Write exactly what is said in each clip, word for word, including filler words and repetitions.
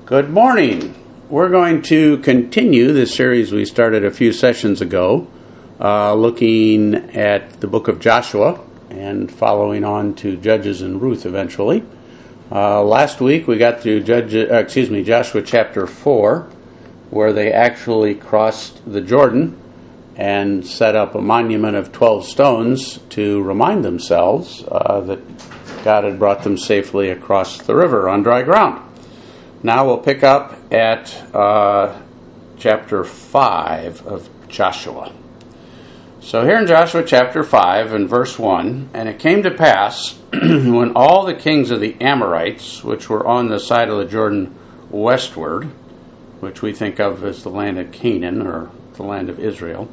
Good morning. We're going to continue the series we started a few sessions ago, uh, looking at the book of Joshua and following on to Judges and Ruth eventually. Uh, last week we got through Judge, uh, excuse me, Joshua chapter four, where they actually crossed the Jordan and set up a monument of twelve stones to remind themselves uh, that God had brought them safely across the river on dry ground. Now we'll pick up at uh, chapter five of Joshua. So here in Joshua chapter five and verse one, and it came to pass when all the kings of the Amorites, which were on the side of the Jordan westward, which we think of as the land of Canaan or the land of Israel,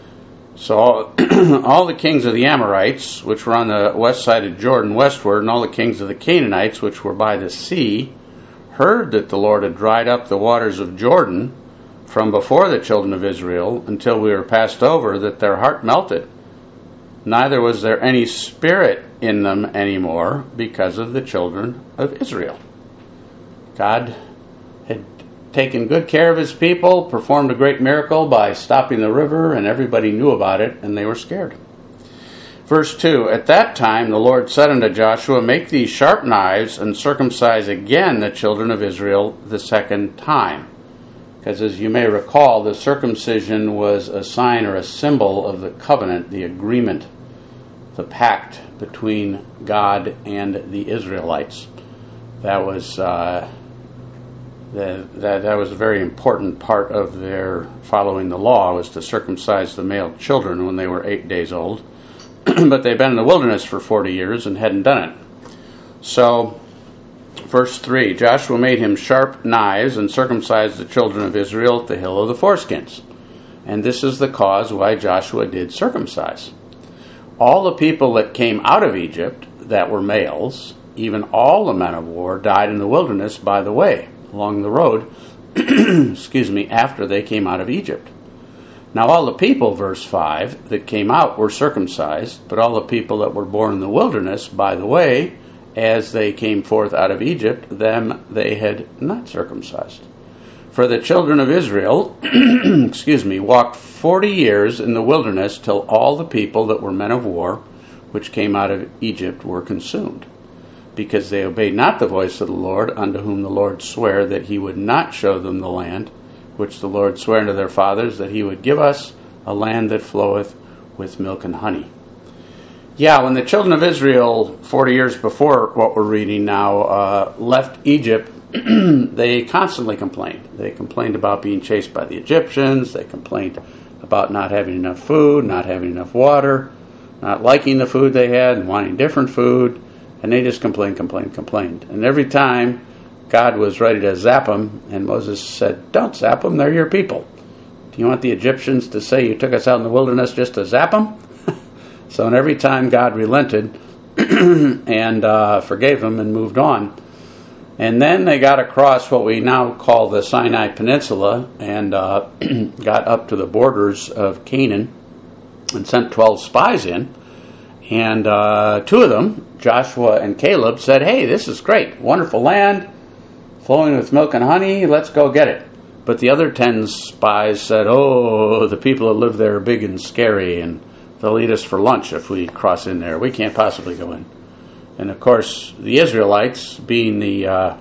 so all, all the kings of the Amorites, which were on the west side of Jordan westward, and all the kings of the Canaanites, which were by the sea, heard that the Lord had dried up the waters of Jordan from before the children of Israel until we were passed over, that their heart melted. Neither was there any spirit in them anymore because of the children of Israel. God had taken good care of his people, performed a great miracle by stopping the river, and everybody knew about it, and they were scared. Verse two, At that time the Lord said unto Joshua, Make these sharp knives, and circumcise again the children of Israel the second time. Because as you may recall, the circumcision was a sign or a symbol of the covenant, the agreement, the pact between God and the Israelites. That was uh, the, that, that was a very important part of their following the law, was to circumcise the male children when they were eight days old. But they'd been in the wilderness for forty years and hadn't done it. So, verse three, Joshua made him sharp knives and circumcised the children of Israel at the hill of the foreskins. And this is the cause why Joshua did circumcise. All the people that came out of Egypt that were males, even all the men of war, died in the wilderness by the way, along the road, excuse me, after they came out of Egypt. Now all the people, verse five, that came out were circumcised, but all the people that were born in the wilderness, by the way, as they came forth out of Egypt, them they had not circumcised. For the children of Israel, excuse me, walked forty years in the wilderness till all the people that were men of war, which came out of Egypt, were consumed, because they obeyed not the voice of the Lord, unto whom the Lord sware that he would not show them the land, which the Lord sware unto their fathers, that he would give us a land that floweth with milk and honey. Yeah, when the children of Israel, forty years before what we're reading now, uh, left Egypt, they constantly complained. They complained about being chased by the Egyptians. They complained about not having enough food, not having enough water, not liking the food they had and wanting different food. And they just complained, complained, complained. And every time God was ready to zap them, and Moses said, Don't zap them, they're your people. Do you want the Egyptians to say you took us out in the wilderness just to zap them? So and every time God relented and uh, forgave them and moved on. And then they got across what we now call the Sinai Peninsula and uh, got up to the borders of Canaan and sent twelve spies in. And uh, two of them, Joshua and Caleb, said, Hey, this is great, wonderful land, flowing with milk and honey, let's go get it. But the other ten spies said, Oh, the people that live there are big and scary, and they'll eat us for lunch if we cross in there. We can't possibly go in. And of course, the Israelites, being the uh,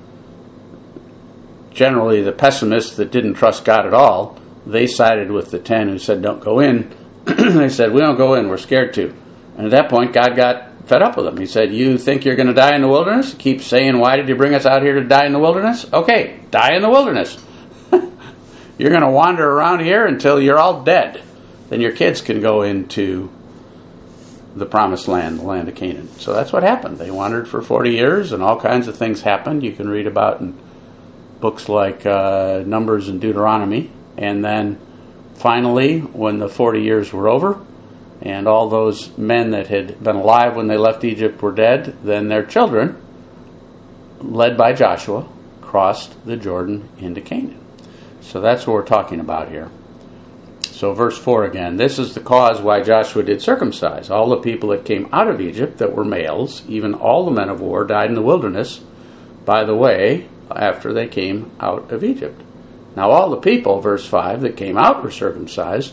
generally the pessimists that didn't trust God at all, they sided with the ten who said, Don't go in. They said, We don't go in, we're scared to. And at that point, God got fed up with them. He said, You think you're going to die in the wilderness? Keep saying, Why did you bring us out here to die in the wilderness? Okay, die in the wilderness. You're going to wander around here until you're all dead. Then your kids can go into the promised land, the land of Canaan. So that's what happened. They wandered for forty years, and all kinds of things happened. You can read about in books like uh, Numbers and Deuteronomy. And then finally, when the forty years were over, and all those men that had been alive when they left Egypt were dead, then their children, led by Joshua, crossed the Jordan into Canaan. So that's what we're talking about here. So verse four again, This is the cause why Joshua did circumcise. All the people that came out of Egypt that were males, even all the men of war, died in the wilderness by the way, uh, after they came out of Egypt. Now all the people, verse five, that came out were circumcised,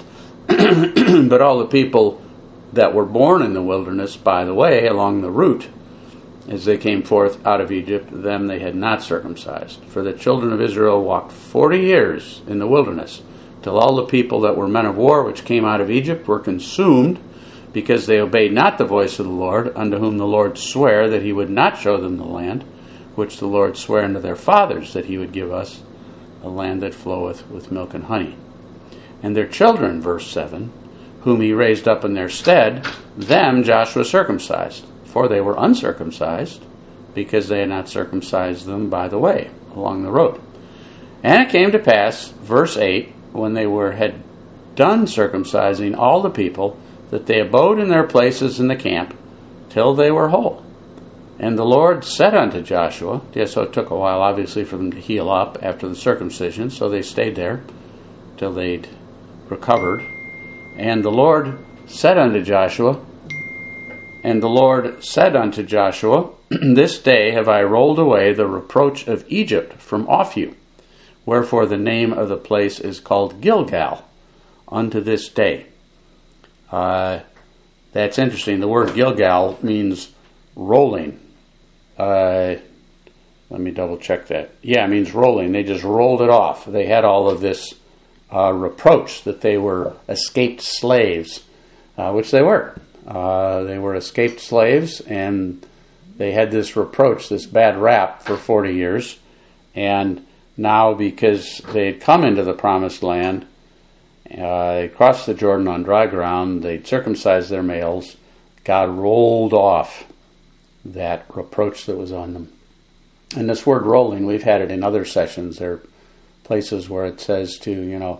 but all the people that were born in the wilderness by the way, along the route, as they came forth out of Egypt, them they had not circumcised. For the children of Israel walked forty years in the wilderness, till all the people that were men of war which came out of Egypt were consumed, because they obeyed not the voice of the Lord, unto whom the Lord sware that he would not show them the land, which the Lord sware unto their fathers, that he would give us, a land that floweth with milk and honey. And their children, verse seven, whom he raised up in their stead, them Joshua circumcised, for they were uncircumcised, because they had not circumcised them by the way, along the road. And it came to pass, verse eight, when they were had done circumcising all the people, that they abode in their places in the camp, till they were whole. And the Lord said unto Joshua, yeah, so it took a while, obviously, for them to heal up after the circumcision, so they stayed there till they'd recovered. And the Lord said unto Joshua, And the Lord said unto Joshua, This day have I rolled away the reproach of Egypt from off you. Wherefore the name of the place is called Gilgal unto this day. Uh, that's interesting. The word Gilgal means rolling. Uh, let me double check that. Yeah, it means rolling. They just rolled it off. They had all of this uh, reproach that they were escaped slaves, uh, which they were. Uh, they were escaped slaves, and they had this reproach, this bad rap for forty years. And now, because they had come into the promised land, uh, they crossed the Jordan on dry ground, they circumcised their males, God rolled off that reproach that was on them. And this word rolling, we've had it in other sessions. There are places where it says to, you know,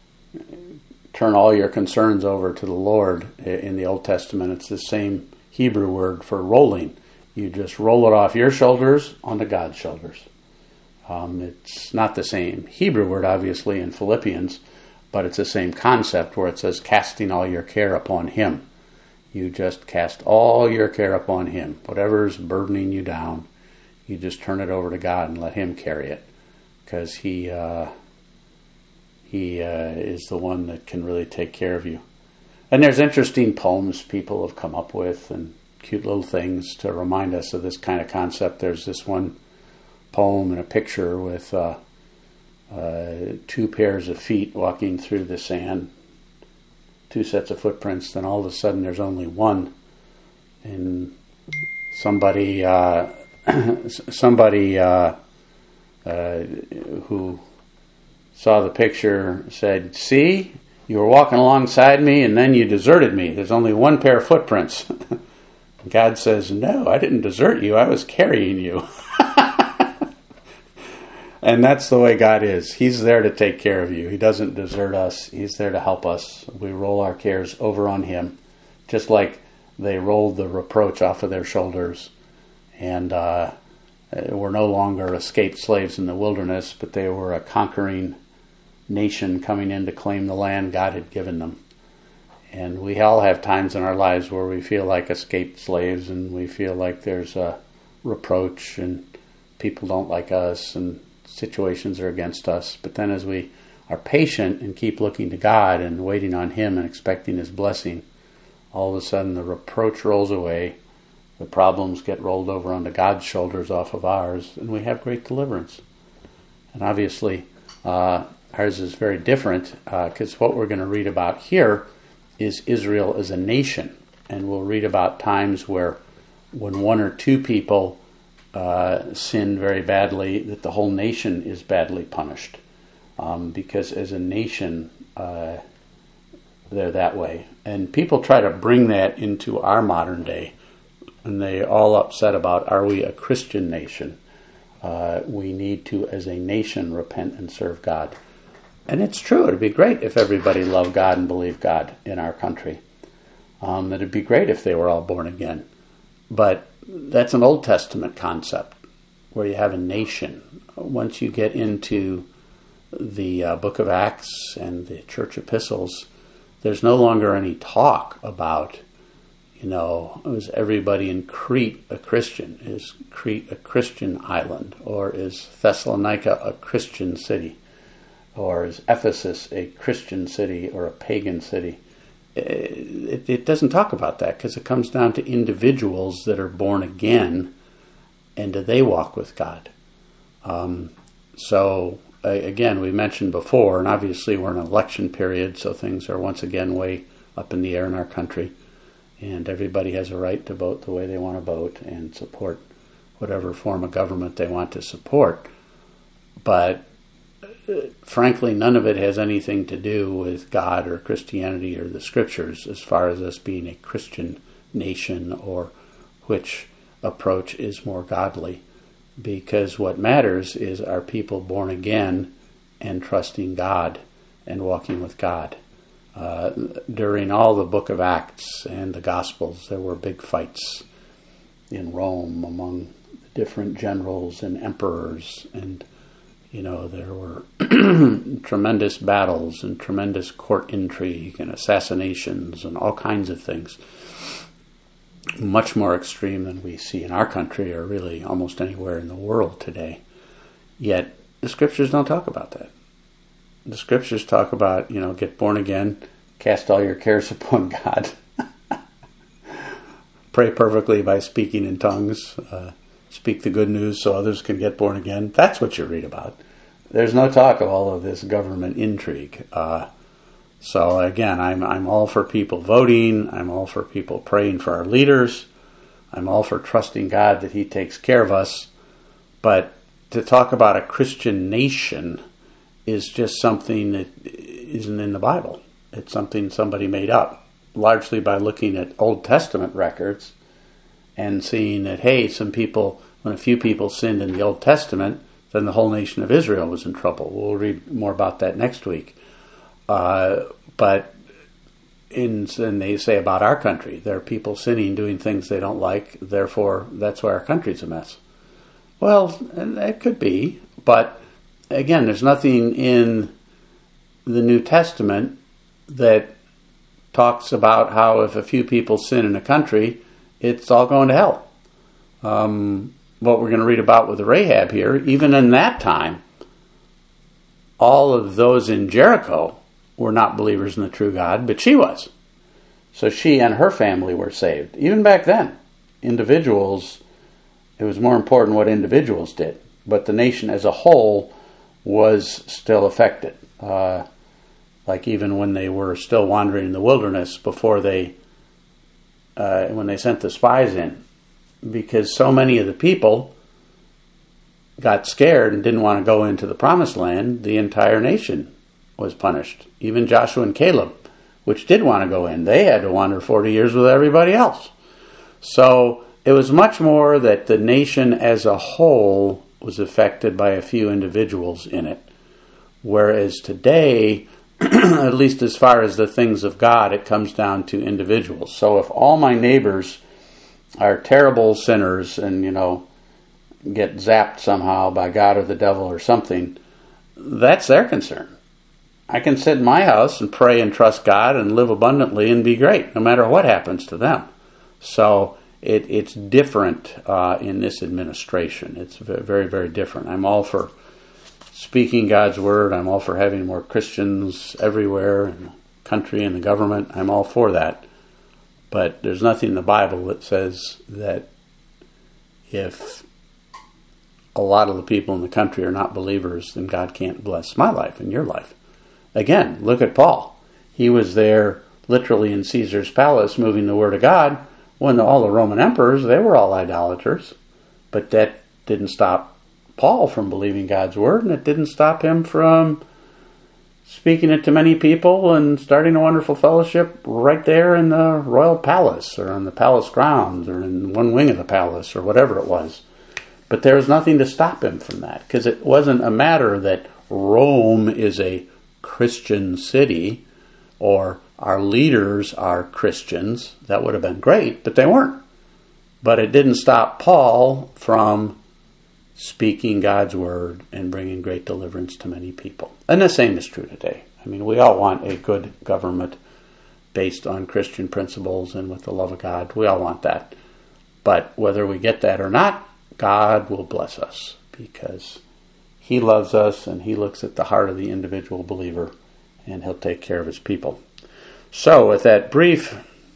turn all your concerns over to the Lord. In the Old Testament, it's the same Hebrew word for rolling. You just roll it off your shoulders onto God's shoulders. Um, it's not the same Hebrew word, obviously, in Philippians, but it's the same concept where it says casting all your care upon Him. You just cast all your care upon Him. Whatever's burdening you down, you just turn it over to God and let Him carry it, because He uh, He uh, is the one that can really take care of you. And there's interesting poems people have come up with and cute little things to remind us of this kind of concept. There's this one poem and a picture with uh, uh, two pairs of feet walking through the sand, two sets of footprints, then all of a sudden there's only one. And somebody uh, somebody uh, uh, who saw the picture said, "See, you were walking alongside me and then you deserted me. There's only one pair of footprints." God says, "No, I didn't desert you. I was carrying you." And that's the way God is. He's there to take care of you. He doesn't desert us. He's there to help us. We roll our cares over on Him, just like they rolled the reproach off of their shoulders. And uh, were no longer escaped slaves in the wilderness, but they were a conquering nation coming in to claim the land God had given them. And we all have times in our lives where we feel like escaped slaves, and we feel like there's a reproach and people don't like us and situations are against us. But then as we are patient and keep looking to God and waiting on Him and expecting His blessing, all of a sudden the reproach rolls away, the problems get rolled over onto God's shoulders off of ours, and we have great deliverance. And obviously uh, ours is very different, because uh, what we're going to read about here is Israel as a nation. And we'll read about times where when one or two people uh, sin very badly, that the whole nation is badly punished. Um, because as a nation, uh, they're that way. And people try to bring that into our modern day. And they're all upset about, are we a Christian nation? Uh, we need to, as a nation, repent and serve God. And it's true. It'd be great if everybody loved God and believed God in our country. Um, it'd be great if they were all born again. But that's an Old Testament concept where you have a nation. Once you get into the uh, book of Acts and the church epistles, there's no longer any talk about, You know, is everybody in Crete a Christian? Is Crete a Christian island? Or is Thessalonica a Christian city? Or is Ephesus a Christian city or a pagan city? It, it doesn't talk about that, because it comes down to individuals that are born again, and do they walk with God? Um, so, again, we mentioned before, and obviously we're in an election period, so things are once again way up in the air in our country. And everybody has a right to vote the way they want to vote and support whatever form of government they want to support. But uh, frankly, none of it has anything to do with God or Christianity or the Scriptures as far as us being a Christian nation or which approach is more godly. Because what matters is, are people born again and trusting God and walking with God? Uh, during all the book of Acts and the Gospels, there were big fights in Rome among different generals and emperors, and you know, there were tremendous battles and tremendous court intrigue and assassinations and all kinds of things, much more extreme than we see in our country or really almost anywhere in the world today. Yet the Scriptures don't talk about that. The Scriptures talk about, you know, get born again, cast all your cares upon God, pray perfectly by speaking in tongues, uh, speak the good news so others can get born again. That's what you read about. There's no talk of all of this government intrigue. Uh, so again, I'm I'm all for people voting. I'm all for people praying for our leaders. I'm all for trusting God that He takes care of us. But to talk about a Christian nation is just something that isn't in the Bible. It's something somebody made up, largely by looking at Old Testament records and seeing that, hey, some people, when a few people sinned in the Old Testament, then the whole nation of Israel was in trouble. We'll read more about that next week. Uh, but in, and they say about our country, there are people sinning, doing things they don't like, therefore that's why our country's a mess. Well, that could be, but again, there's nothing in the New Testament that talks about how if a few people sin in a country, it's all going to hell. Um, what we're going to read about with Rahab here, even in that time, all of those in Jericho were not believers in the true God, but she was. So she and her family were saved. Even back then, individuals, it was more important what individuals did, but the nation as a whole was still affected. Uh, like even when they were still wandering in the wilderness before they, uh, when they sent the spies in, because so many of the people got scared and didn't want to go into the promised land, the entire nation was punished. Even Joshua and Caleb, which did want to go in, they had to wander forty years with everybody else. So it was much more that the nation as a whole was affected by a few individuals in it. Whereas today, at least as far as the things of God, it comes down to individuals. So if all my neighbors are terrible sinners and, you know, get zapped somehow by God or the devil or something, that's their concern. I can sit in my house and pray and trust God and live abundantly and be great, no matter what happens to them. So it, it's different uh, in this administration. It's very, very different. I'm all for speaking God's word. I'm all for having more Christians everywhere in the country and the government. I'm all for that. But there's nothing in the Bible that says that if a lot of the people in the country are not believers, then God can't bless my life and your life. Again, look at Paul. He was there literally in Caesar's palace moving the word of God when all the Roman emperors, they were all idolaters. But that didn't stop Paul from believing God's word, and it didn't stop him from speaking it to many people and starting a wonderful fellowship right there in the royal palace or on the palace grounds or in one wing of the palace or whatever it was. But there was nothing to stop him from that, because it wasn't a matter that Rome is a Christian city or our leaders are Christians. That would have been great, but they weren't. But it didn't stop Paul from speaking God's word and bringing great deliverance to many people. And the same is true today. I mean, we all want a good government based on Christian principles and with the love of God. We all want that. But whether we get that or not, God will bless us because He loves us and He looks at the heart of the individual believer and He'll take care of His people. So with that brief,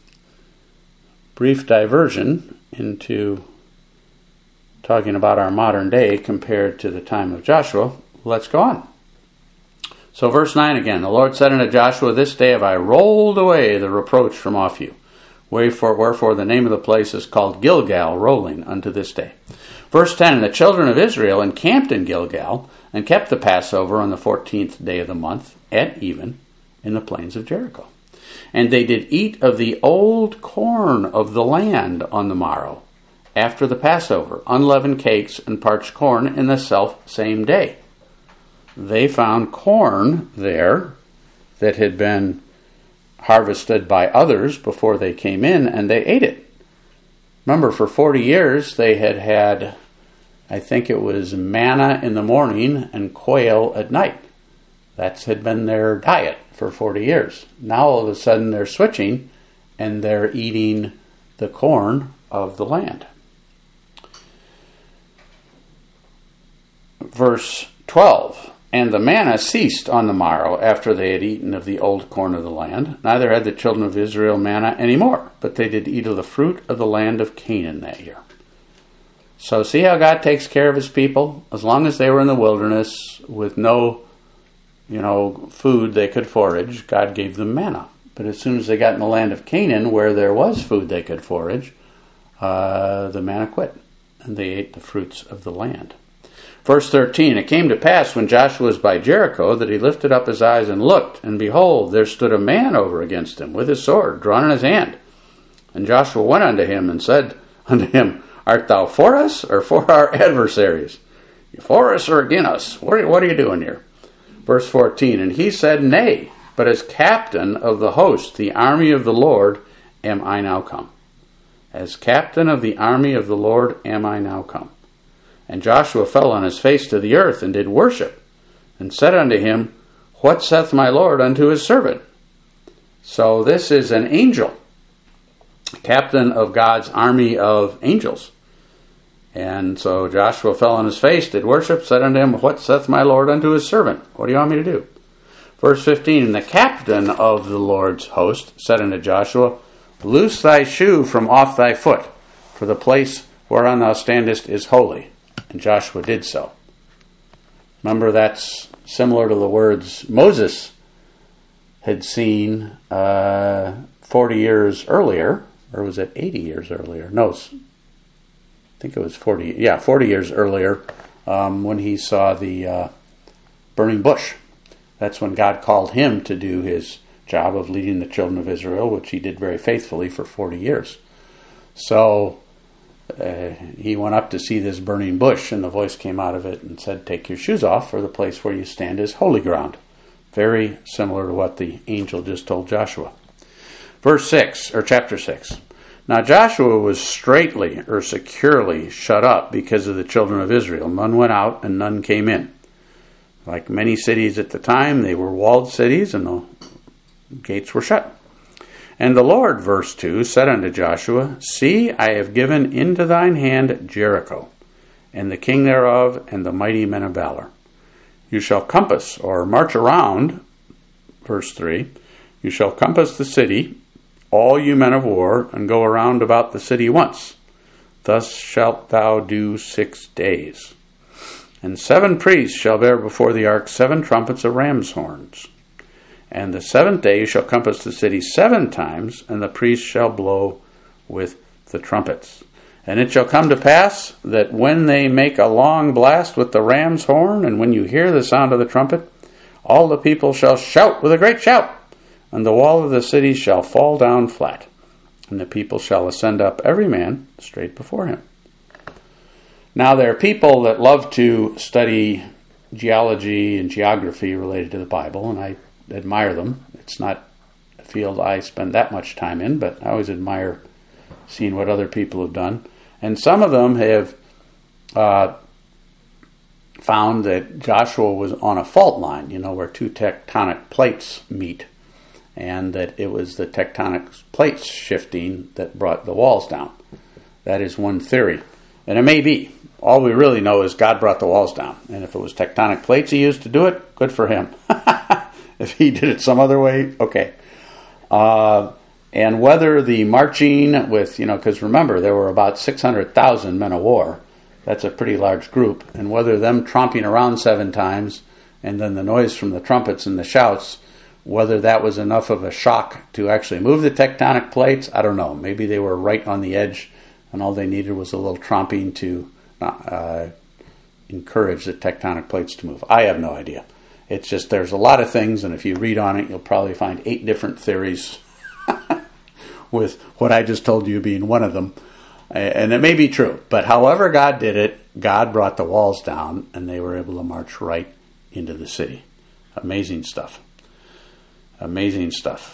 brief diversion into talking about our modern day compared to the time of Joshua, let's go on. So verse nine again, the Lord said unto Joshua, This day have I rolled away the reproach from off you. Wherefore, wherefore the name of the place is called Gilgal, rolling unto this day. Verse ten, And the children of Israel encamped in Gilgal, and kept the Passover on the fourteenth day of the month, at even, in the plains of Jericho. And they did eat of the old corn of the land on the morrow, after the Passover, unleavened cakes and parched corn in the self same day. They found corn there that had been harvested by others before they came in, and they ate it. Remember, for forty years they had had, I think it was manna in the morning and quail at night. That had been their diet for forty years. Now all of a sudden they're switching and they're eating the corn of the land. Verse twelve, And the manna ceased on the morrow after they had eaten of the old corn of the land. Neither had the children of Israel manna any more, but they did eat of the fruit of the land of Canaan that year. So see how God takes care of His people? As long as they were in the wilderness with no, you know, food they could forage, God gave them manna. But as soon as they got in the land of Canaan, where there was food they could forage, uh, the manna quit, and they ate the fruits of the land. Verse thirteen, It came to pass when Joshua was by Jericho that he lifted up his eyes and looked, and behold, there stood a man over against him with his sword drawn in his hand. And Joshua went unto him and said unto him, Art thou for us or for our adversaries? For us or against us? What are, what are you doing here? Verse fourteen, And he said, Nay, but as captain of the host, the army of the Lord, am I now come. As captain of the army of the Lord am I now come. And Joshua fell on his face to the earth, and did worship, and said unto him, What saith my Lord unto his servant? So this is an angel, captain of God's army of angels. And so Joshua fell on his face, did worship, said unto him, What saith my Lord unto his servant? What do you want me to do? Verse fifteen, And the captain of the Lord's host said unto Joshua, Loose thy shoe from off thy foot, for the place whereon thou standest is holy. And Joshua did so. Remember, that's similar to the words Moses had seen uh, forty years earlier, or was it eighty years earlier? No, I think it was forty. Yeah, forty years earlier, um, when he saw the uh, burning bush. That's when God called him to do his job of leading the children of Israel, which he did very faithfully for forty years. So Uh, he went up to see this burning bush, and the voice came out of it and said, Take your shoes off, for the place where you stand is holy ground. Very similar to what the angel just told Joshua. Verse six, or chapter six. Now Joshua was straitly, or securely, shut up because of the children of Israel. None went out, and none came in. Like many cities at the time, they were walled cities, and the gates were shut. And the Lord, verse two, said unto Joshua, See, I have given into thine hand Jericho, and the king thereof, and the mighty men of valor. You shall compass, or march around, verse three, You shall compass the city, all you men of war, and go around about the city once. Thus shalt thou do six days. And seven priests shall bear before the ark seven trumpets of ram's horns. And the seventh day you shall compass the city seven times, and the priests shall blow with the trumpets. And it shall come to pass that when they make a long blast with the ram's horn, and when you hear the sound of the trumpet, all the people shall shout with a great shout, and the wall of the city shall fall down flat, and the people shall ascend up every man straight before him. Now there are people that love to study geology and geography related to the Bible, and I admire them. It's not a field I spend that much time in, but I always admire seeing what other people have done. And some of them have uh, found that Joshua was on a fault line, you know, where two tectonic plates meet. and that it was the tectonic plates shifting that brought the walls down. That is one theory. And it may be. All we really know is God brought the walls down. And if it was tectonic plates he used to do it, good for him. If he did it some other way, okay. Uh, and whether the marching with, you know, because remember, there were about six hundred thousand men of war. That's a pretty large group. And whether them tromping around seven times and then the noise from the trumpets and the shouts, whether that was enough of a shock to actually move the tectonic plates, I don't know. Maybe they were right on the edge and all they needed was a little tromping to uh, encourage the tectonic plates to move. I have no idea. It's just there's a lot of things, and if you read on it, you'll probably find eight different theories with what I just told you being one of them. And it may be true, but however God did it, God brought the walls down, and they were able to march right into the city. Amazing stuff. Amazing stuff.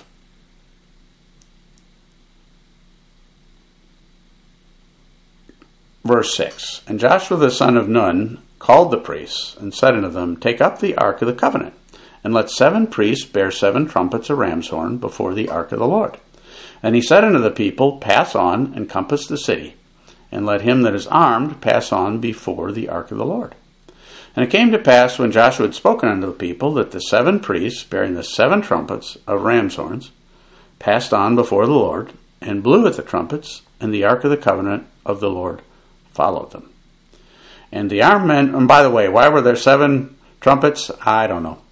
Verse six, And Joshua the son of Nun called the priests, and said unto them, Take up the ark of the covenant, and let seven priests bear seven trumpets of ram's horn before the ark of the Lord. And he said unto the people, Pass on, and compass the city, and let him that is armed pass on before the ark of the Lord. And it came to pass, when Joshua had spoken unto the people, that the seven priests, bearing the seven trumpets of ram's horns, passed on before the Lord, and blew at the trumpets, and the ark of the covenant of the Lord followed them. And the armed men, and by the way, why were there seven trumpets? I don't know.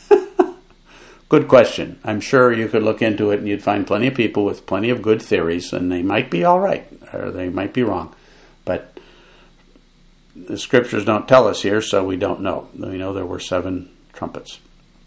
Good question. I'm sure you could look into it and you'd find plenty of people with plenty of good theories, and they might be all right, or they might be wrong. But the scriptures don't tell us here, so we don't know. We know there were seven trumpets.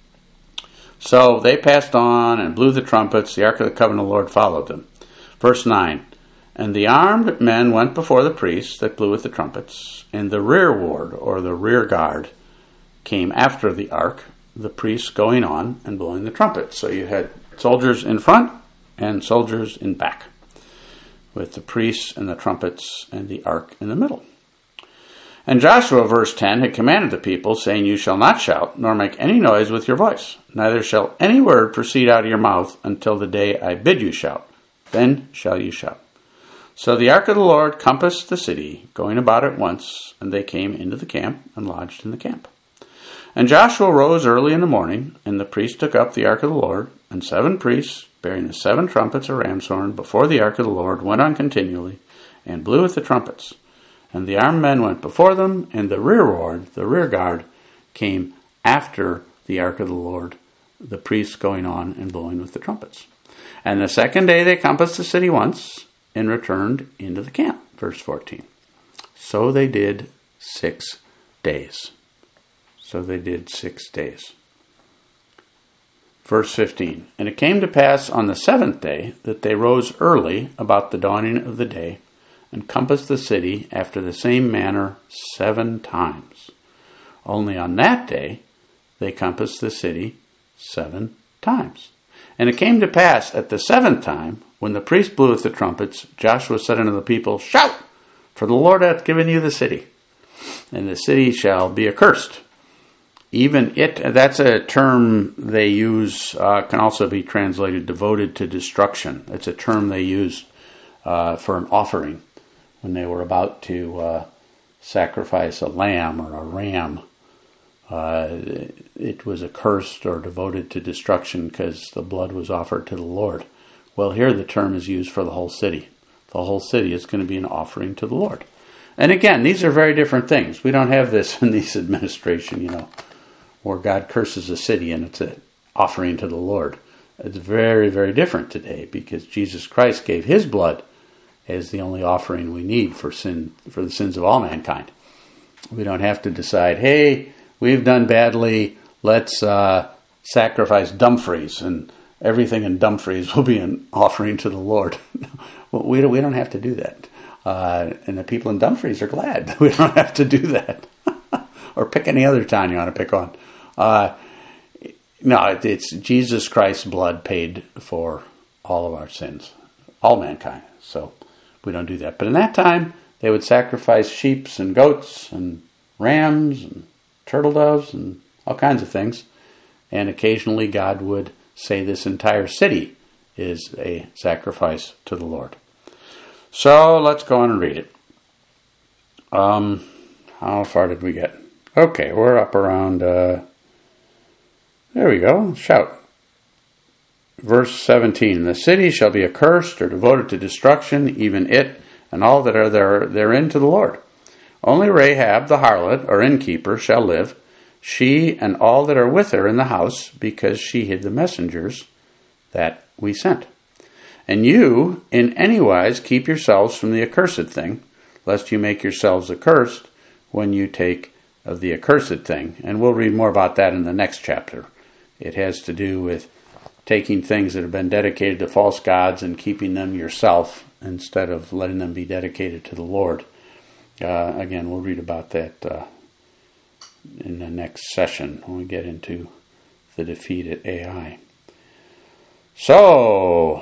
So they passed on and blew the trumpets. The ark of the covenant of the Lord followed them. Verse nine, And the armed men went before the priests that blew with the trumpets, and the rear ward, or the rear guard, came after the ark, the priests going on and blowing the trumpets. So you had soldiers in front and soldiers in back, with the priests and the trumpets and the ark in the middle. And Joshua, verse ten, had commanded the people, saying, You shall not shout, nor make any noise with your voice, neither shall any word proceed out of your mouth until the day I bid you shout. Then shall you shout. So the ark of the Lord compassed the city, going about at once, and they came into the camp and lodged in the camp. And Joshua rose early in the morning, and the priests took up the ark of the Lord, and seven priests, bearing the seven trumpets of ram's horn before the ark of the Lord, went on continually, and blew with the trumpets. And the armed men went before them, and the rear ward, the rear guard, came after the ark of the Lord, the priests going on and blowing with the trumpets. And the second day they compassed the city once, and returned into the camp. Verse fourteen. So they did six days. So they did six days. Verse fifteen. And it came to pass on the seventh day that they rose early about the dawning of the day, and compassed the city after the same manner seven times. Only on that day they compassed the city seven times. And it came to pass at the seventh time, when the priest blew with the trumpets, Joshua said unto the people, Shout, for the Lord hath given you the city, and the city shall be accursed. Even it, that's a term they use, uh, can also be translated devoted to destruction. It's a term they used uh, for an offering when they were about to uh, sacrifice a lamb or a ram. Uh, it was accursed or devoted to destruction because the blood was offered to the Lord. Well, here the term is used for the whole city. The whole city is going to be an offering to the Lord. And again, these are very different things. We don't have this in this administration, you know, where God curses a city and it's an offering to the Lord. It's very, very different today because Jesus Christ gave his blood as the only offering we need for sin, for the sins of all mankind. We don't have to decide, hey, we've done badly, let's uh, sacrifice Dumfries, and everything in Dumfries will be an offering to the Lord. Well, we don't, we don't have to do that. Uh, and the people in Dumfries are glad we don't have to do that. Or pick any other town you want to pick on. Uh, no, it's Jesus Christ's blood paid for all of our sins, all mankind. So we don't do that. But in that time, they would sacrifice sheep and goats and rams and turtle doves and all kinds of things. And occasionally God would say this entire city is a sacrifice to the Lord. So let's go on and read it. Um, how far did we get? Okay, we're up around, uh, there we go, shout. Verse seventeen, the city shall be accursed or devoted to destruction, even it and all that are there therein to the Lord. Only Rahab the harlot or innkeeper shall live, she and all that are with her in the house, because she hid the messengers that we sent. And you, in any wise, keep yourselves from the accursed thing, lest you make yourselves accursed when you take of the accursed thing. And we'll read more about that in the next chapter. It has to do with taking things that have been dedicated to false gods and keeping them yourself instead of letting them be dedicated to the Lord. Uh, again, we'll read about that uh, in the next session when we get into the defeat at Ai. So,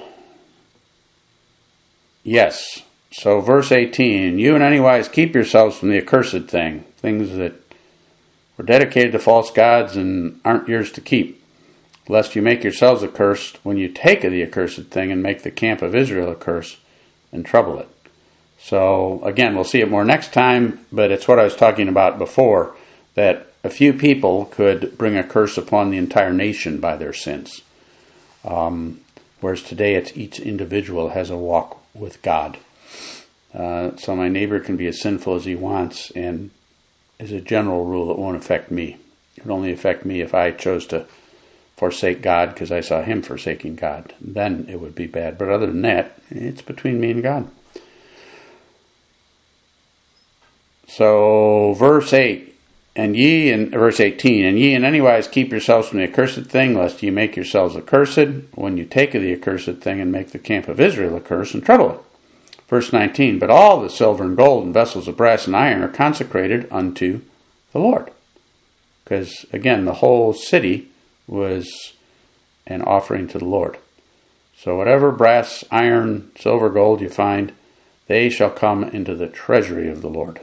yes. So verse eighteen, you in any wise keep yourselves from the accursed thing, things that were dedicated to false gods and aren't yours to keep, lest you make yourselves accursed when you take of the accursed thing and make the camp of Israel a curse and trouble it. So again, we'll see it more next time, but it's what I was talking about before, that a few people could bring a curse upon the entire nation by their sins. Um, whereas today it's each individual has a walk with God. Uh, so my neighbor can be as sinful as he wants, and as a general rule, it won't affect me. It would only affect me if I chose to forsake God because I saw him forsaking God. Then it would be bad. But other than that, it's between me and God. So verse eight, and ye in verse eighteen, and ye in any wise keep yourselves from the accursed thing, lest ye make yourselves accursed when you take of the accursed thing and make the camp of Israel a curse and trouble it. Verse nineteen, but all the silver and gold and vessels of brass and iron are consecrated unto the Lord. Because, again, the whole city was an offering to the Lord. So whatever brass, iron, silver, gold you find, they shall come into the treasury of the Lord.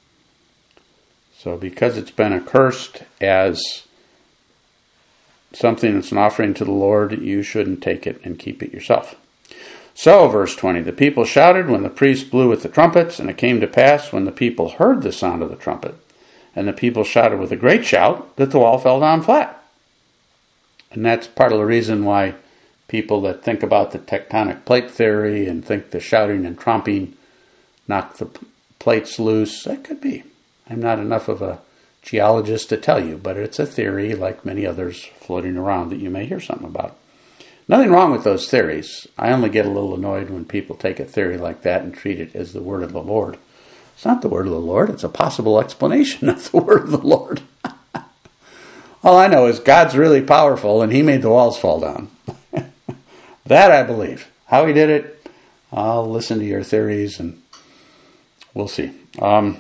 So because it's been accursed as something that's an offering to the Lord, you shouldn't take it and keep it yourself. So, verse twenty, the people shouted when the priest blew with the trumpets, and it came to pass when the people heard the sound of the trumpet, and the people shouted with a great shout, that the wall fell down flat. And that's part of the reason why people that think about the tectonic plate theory and think the shouting and tromping knock the plates loose, that could be. I'm not enough of a geologist to tell you, but it's a theory like many others floating around that you may hear something about. Nothing wrong with those theories. I only get a little annoyed when people take a theory like that and treat it as the word of the Lord. It's not the word of the Lord. It's a possible explanation of the word of the Lord. All I know is God's really powerful and he made the walls fall down. That I believe. How he did it, I'll listen to your theories and we'll see. Um,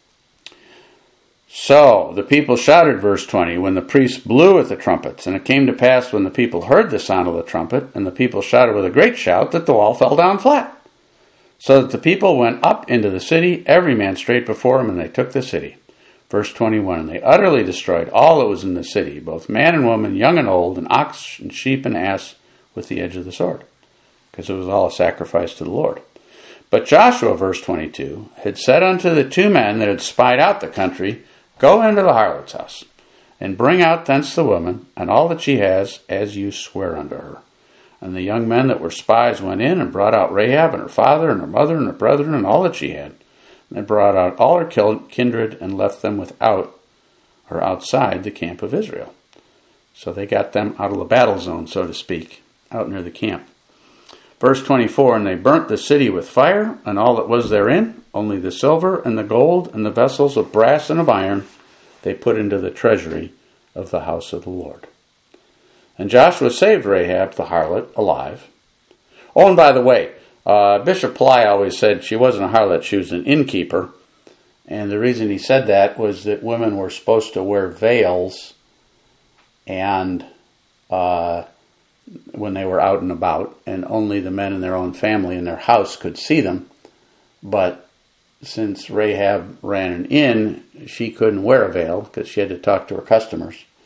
So the people shouted, verse twenty, when the priest blew with the trumpets. And it came to pass when the people heard the sound of the trumpet, and the people shouted with a great shout, that the wall fell down flat. So that the people went up into the city, every man straight before him, and they took the city. Verse twenty-one, and they utterly destroyed all that was in the city, both man and woman, young and old, and ox and sheep and ass, with the edge of the sword. Because it was all a sacrifice to the Lord. But Joshua, verse twenty-two, had said unto the two men that had spied out the country, go into the harlot's house, and bring out thence the woman, and all that she has, as you swear unto her. And the young men that were spies went in, and brought out Rahab, and her father, and her mother, and her brethren, and all that she had. And they brought out all her kindred, and left them without, or outside, the camp of Israel. So they got them out of the battle zone, so to speak, out near the camp. Verse twenty-four, and they burnt the city with fire, and all that was therein, only the silver and the gold and the vessels of brass and of iron, they put into the treasury of the house of the Lord. And Joshua saved Rahab the harlot alive. Oh, and by the way, uh, Bishop Ply always said she wasn't a harlot, she was an innkeeper. And the reason he said that was that women were supposed to wear veils and uh, when they were out and about, and only the men in their own family in their house could see them. But since Rahab ran an inn, she couldn't wear a veil because she had to talk to her customers.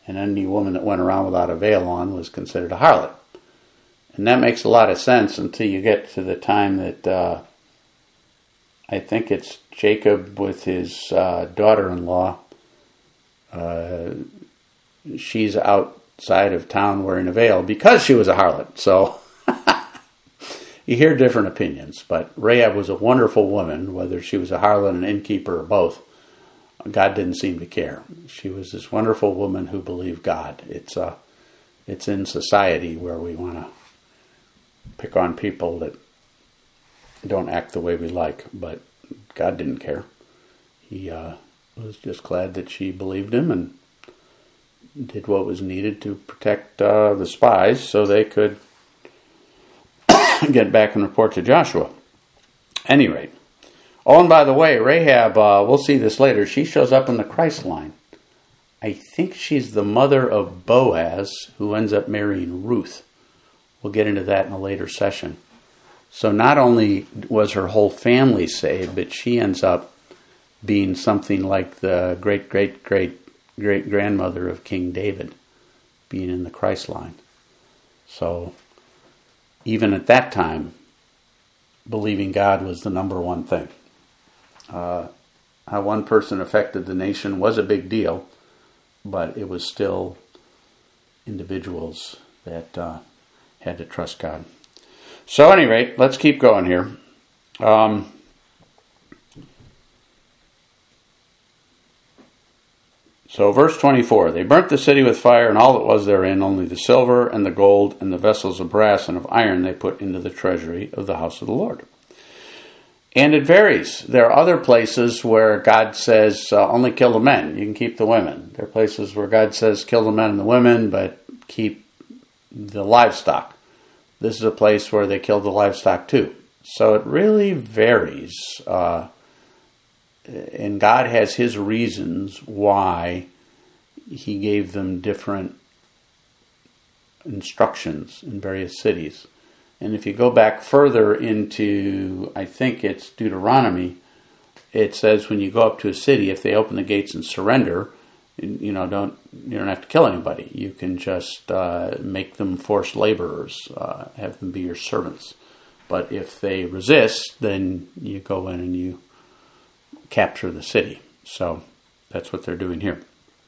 and any woman that went around without a veil on was considered a harlot. And that makes a lot of sense until you get to the time that uh, I think it's Jacob with his uh, daughter-in-law. Uh, she's outside of town wearing a veil because she was a harlot. So you hear different opinions. But Rahab was a wonderful woman, whether she was a harlot, an innkeeper, or both. God didn't seem to care. She was this wonderful woman who believed God. It's uh, it's in society where we want to pick on people that don't act the way we like, but God didn't care. He uh, was just glad that she believed him and did what was needed to protect uh, the spies so they could get back and report to Joshua. Any rate. Oh, and by the way, Rahab, uh, we'll see this later, she shows up in the Christ line. I think she's the mother of Boaz, who ends up marrying Ruth. We'll get into that in a later session. So not only was her whole family saved, but she ends up being something like the great, great, great, great grandmother of King David, being in the Christ line. So even at that time, believing God was the number one thing. Uh, how one person affected the nation was a big deal, but it was still individuals that uh, had to trust God. So, at any rate, let's keep going here. Um, so, verse twenty-four, they burnt the city with fire and all that was therein, only the silver and the gold and the vessels of brass and of iron they put into the treasury of the house of the Lord. And it varies. There are other places where God says, uh, only kill the men. You can keep the women. There are places where God says, kill the men and the women, but keep the livestock. This is a place where they killed the livestock too. So it really varies. Uh, and God has his reasons why he gave them different instructions in various cities. And if you go back further into, I think it's Deuteronomy, it says when you go up to a city, if they open the gates and surrender, you know, don't you don't have to kill anybody. You can just uh, make them forced laborers, uh, have them be your servants. But if they resist, then you go in and you capture the city. So that's what they're doing here.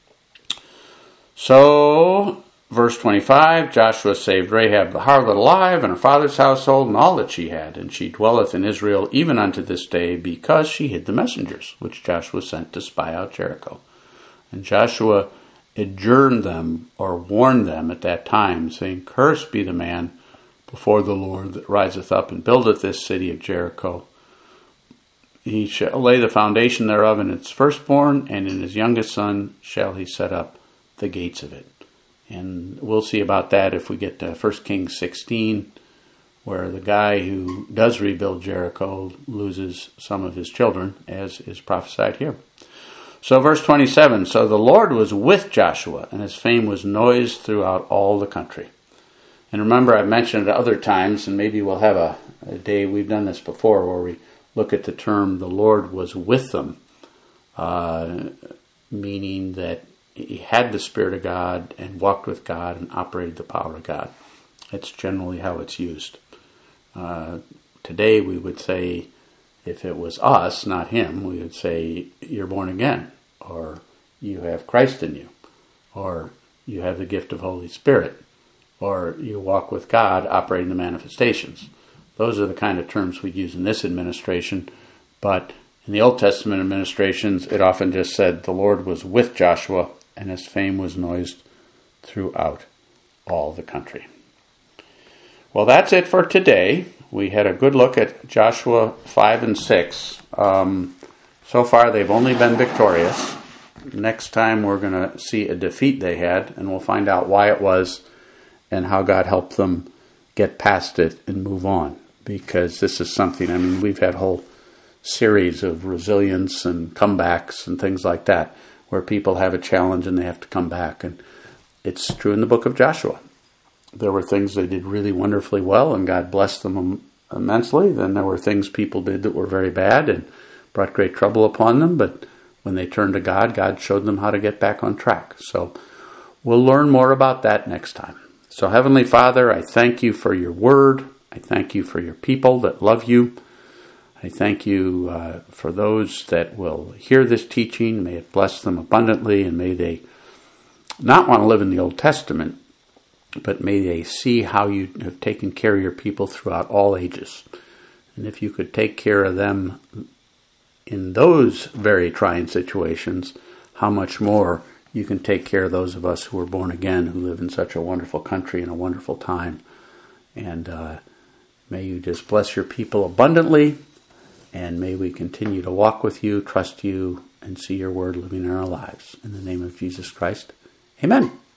So, verse twenty-five, Joshua saved Rahab the harlot alive, and her father's household, and all that she had. And she dwelleth in Israel even unto this day, because she hid the messengers, which Joshua sent to spy out Jericho. And Joshua adjured them, or warned them at that time, saying, Cursed be the man before the Lord that riseth up and buildeth this city of Jericho. He shall lay the foundation thereof in its firstborn, and in his youngest son shall he set up the gates of it. And we'll see about that if we get to First Kings sixteen, where the guy who does rebuild Jericho loses some of his children, as is prophesied here. So verse twenty-seven, so the Lord was with Joshua, and his fame was noised throughout all the country. And remember, I've mentioned it other times, and maybe we'll have a, a day, we've done this before, where we look at the term, the Lord was with them, uh, meaning that he had the Spirit of God and walked with God and operated the power of God. That's generally how it's used. Uh, today we would say, if it was us, not him, we would say, you're born again, or you have Christ in you, or you have the gift of Holy Spirit, or you walk with God operating the manifestations. Those are the kind of terms we'd use in this administration, but in the Old Testament administrations, it often just said the Lord was with Joshua, and his fame was noised throughout all the country. Well, that's it for today. We had a good look at Joshua five and six. Um, so far, they've only been victorious. Next time, we're going to see a defeat they had, and we'll find out why it was and how God helped them get past it and move on. Because this is something, I mean, we've had a whole series of resilience and comebacks and things like that, where people have a challenge and they have to come back. And it's true in the book of Joshua. There were things they did really wonderfully well, and God blessed them immensely. Then there were things people did that were very bad and brought great trouble upon them. But when they turned to God, God showed them how to get back on track. So we'll learn more about that next time. So Heavenly Father, I thank you for your word. I thank you for your people that love you. I thank you uh, for those that will hear this teaching. May it bless them abundantly, and may they not want to live in the Old Testament, but may they see how you have taken care of your people throughout all ages. And if you could take care of them in those very trying situations, how much more you can take care of those of us who are born again, who live in such a wonderful country and a wonderful time. And uh, may you just bless your people abundantly, and may we continue to walk with you, trust you, and see your word living in our lives. In the name of Jesus Christ, amen.